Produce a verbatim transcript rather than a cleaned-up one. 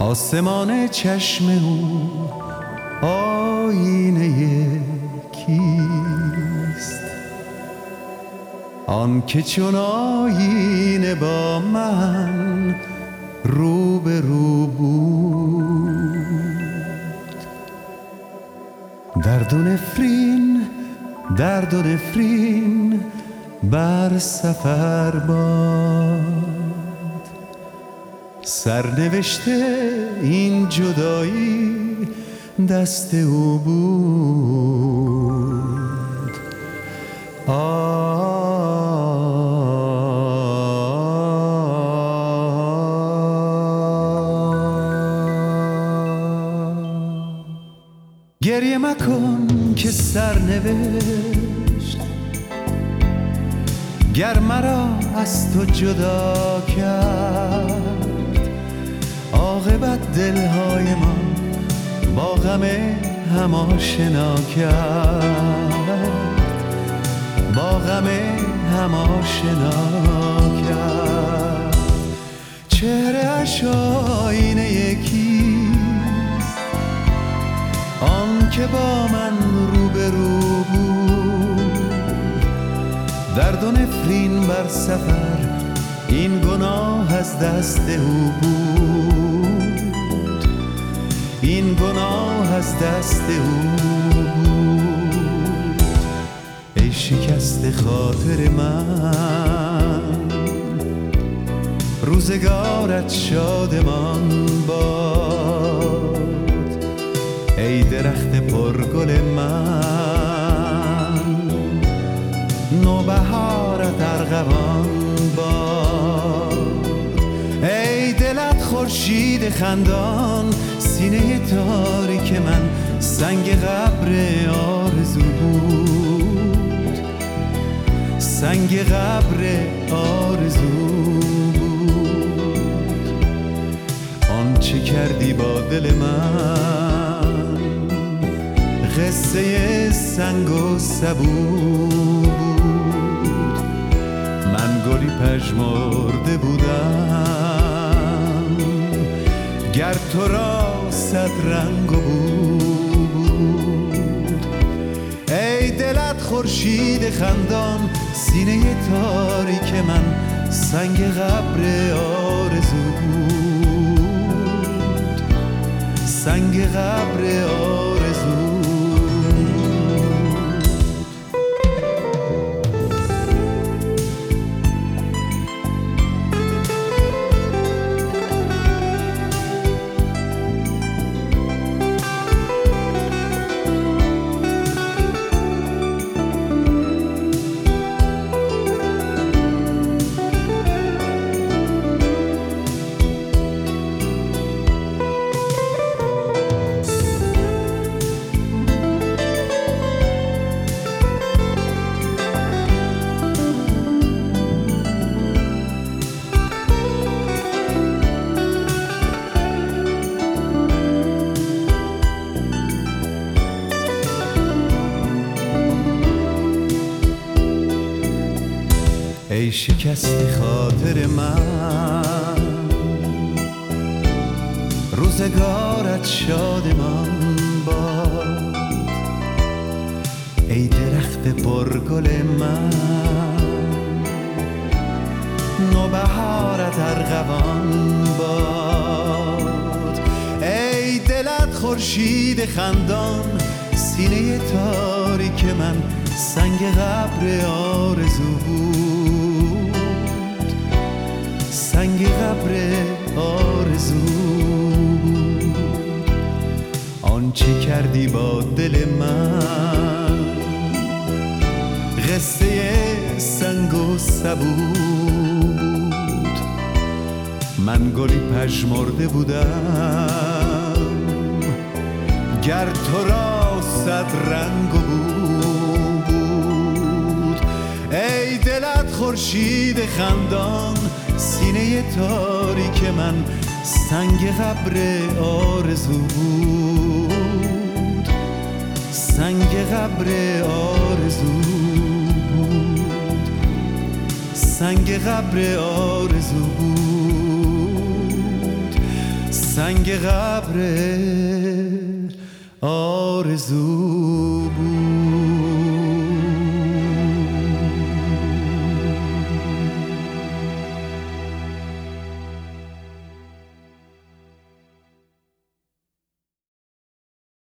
آسمان چشم او آینه کیست؟ آن که چون آینه با من رو به رو بود. درد و نفرین درد و نفرین بر سفر باد، سرنوشته این جدایی دست او بود. آه گریه مکن که سرنوشت گر مرا از تو جدا کرد، عاقبت دلهای ما با غم هم آشنا کرد، با غم هم آشنا کرد. چهره اش آینه یکیست، آن که با من رو به رو بود. درد و نفرین بر سفر این گناه از دست او بود، این گناه از دست او بود. ای شکست خاطر من، روزگارت شادمان باد. ای درخت پرگل من، نوبهارت ارغوان باد. ای دلت خورشید خندان، سینه تاریک من سنگ قبر آرزو بود، سنگ قبر آرزو بود. آنچه کردی با دل من قصه سنگ و سبو بود. من گلی پژمرده بودم گر تو را صد رنگ و بو بود. ای دلت خورشید خندان، سینه تاریک من سنگ قبر آرزو بود، سنگ قبر آرزو. ای شکست خاطر من، روزگارت شادمان باد. ای درخت پرگل من، نوبهارت ارغوان باد. ای دلت خورشید خندان، سینه تاریک من سنگ قبر آرزو بود، سنگ قبر آرزو بود. آنچه کردی با دل من قصه سنگ و سبو بود. من گلی پژمرده بودم گر تو را صد رنگ و بو بود. ای دلت خورشید خندان، سینه تاریک من سنگ قبر آرزو بود، سنگ قبر آرزو بود، سنگ قبر آرزو بود. سنگ قبر آرزو